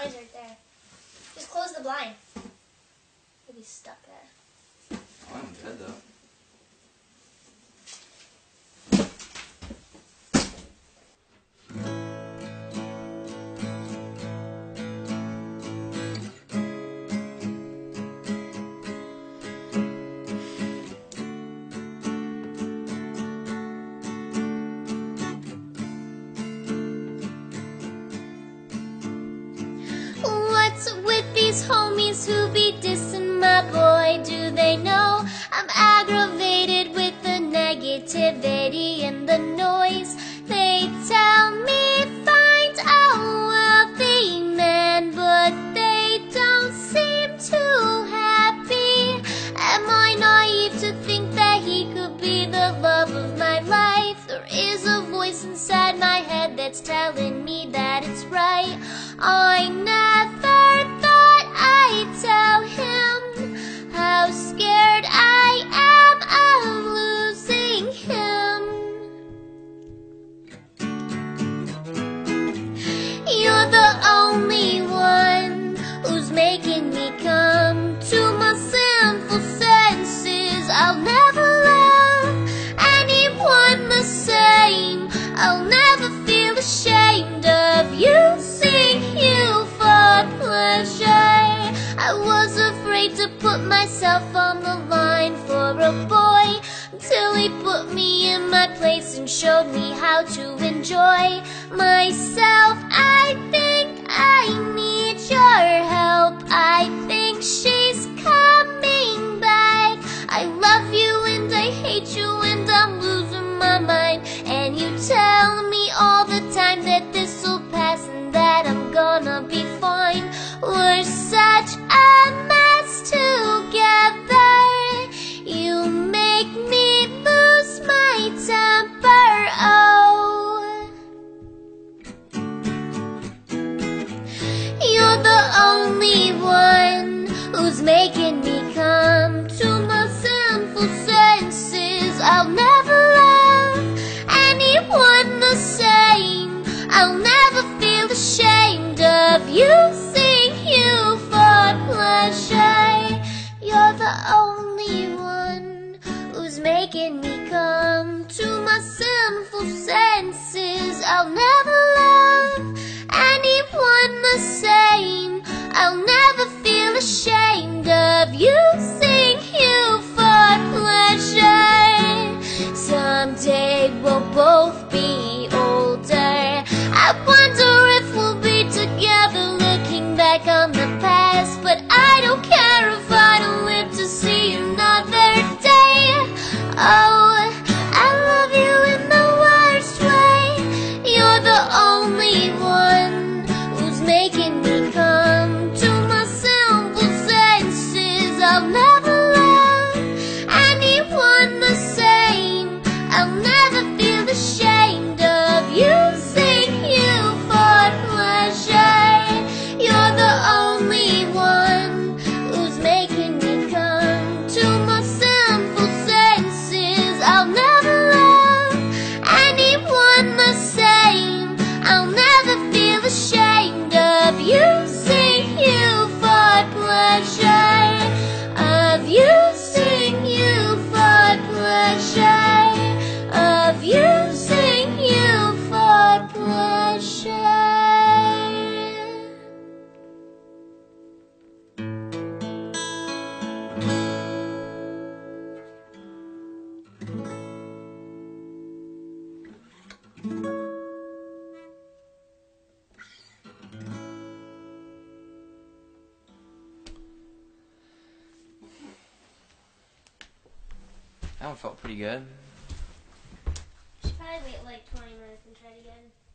noise right there. Just close the blind. He'll be stuck there. Oh, I'm dead though. What's with these homies who be dissing my boy? Do they know I'm aggravated with the negativity and the noise? They tell me find a wealthy man, but they don't seem too happy. Am I naive to think that he could be the love of my life? There is a voice inside my head that's telling me that it's right. I never thought I'd tell him how scared I am of losing him. You're the only one who's making me come to my sinful senses. I'll never love anyone the same. I'll never feel ashamed of you, seeing you for pleasure. I was afraid to put myself on the line for a boy, until he put me in my place and showed me how to enjoy myself. I think I need your help. I think she's coming back. I love you and I hate you and I'm losing my mind. And you tell me all the time that this'll pass and that I'm gonna be fine. We're such a mess together. You make me lose my temper, oh. You're the only one who's making me come to my sinful senses. I'll never love anyone the same. I'll never feel ashamed of you, seeing you for pleasure. You're the only one who's making me come to my sinful senses. I'll never love anyone the same. I'll never feel ashamed of you, seeing you for pleasure. Someday we'll both be older. I wonder if we'll be together looking back on the past. But I don't care if I don't live to see another day. Oh, I love you in the worst way. You're the only one who's making me come to my simple senses. I'll never love anyone the same. I'll never feel ashamed of you, seeing you for pleasure. You're the only one who's making me come to my sinful senses. I'll never love anyone the same. I'll never feel ashamed of you, seeing you for pleasure. Of you, seeing you for pleasure. Of you, seeing you for pleasure. That one felt pretty good. Should probably wait like 20 minutes and try it again.